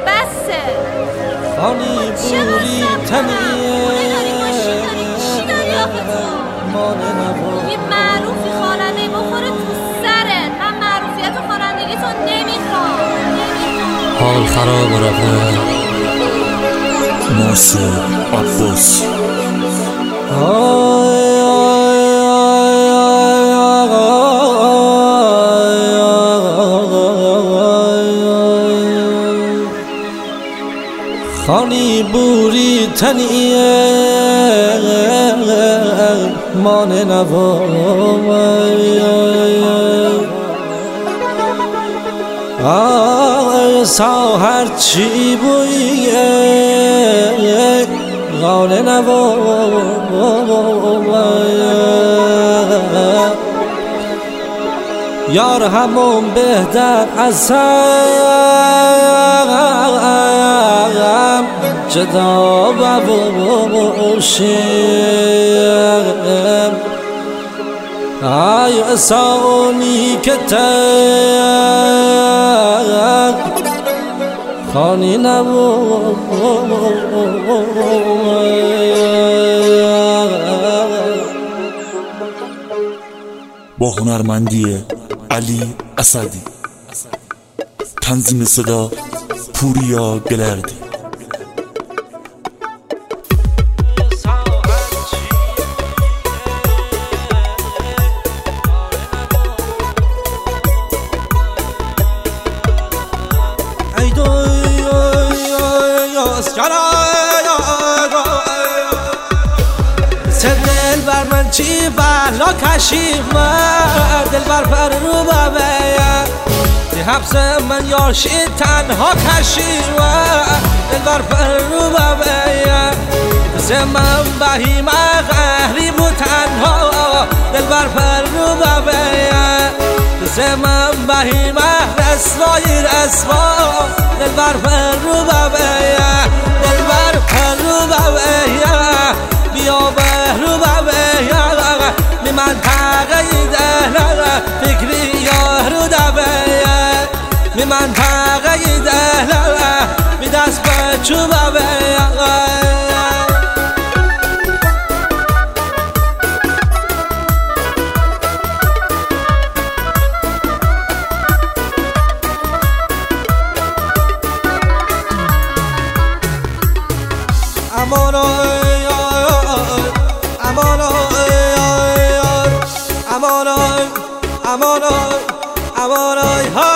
بسه خانی بوری تنیه چی داری آخه تو؟ یه معروفی خواننده بخوره تو سرت. من معروفیت و خوانندگی تو نمیخوام. حال خراب رفته ناصر عباس خانی بوری تنیه مان نوا ساهر چی بویه غال نوا یار همون بهتر از هم جدا باشیم ای اسانی که تر خانی نبو با هنرمندی علی اسدی، تنظیم صدا پوریا گلردی. دل بر من چی بلا کشیم دل بر پر رو ببیم دی حبس من یاشی تنها کشیم دل بر پر رو ببیم من بهیم قهری بود تنها دل بر پر رو ببیم من بهیم رسوایی رسوا دل بر پر رو ببیم دل بر پر رو ببیم بیا بهرو ببیم می من تقیده فکری یارو دبیم می من تقیده می دست بچو ببیم امانای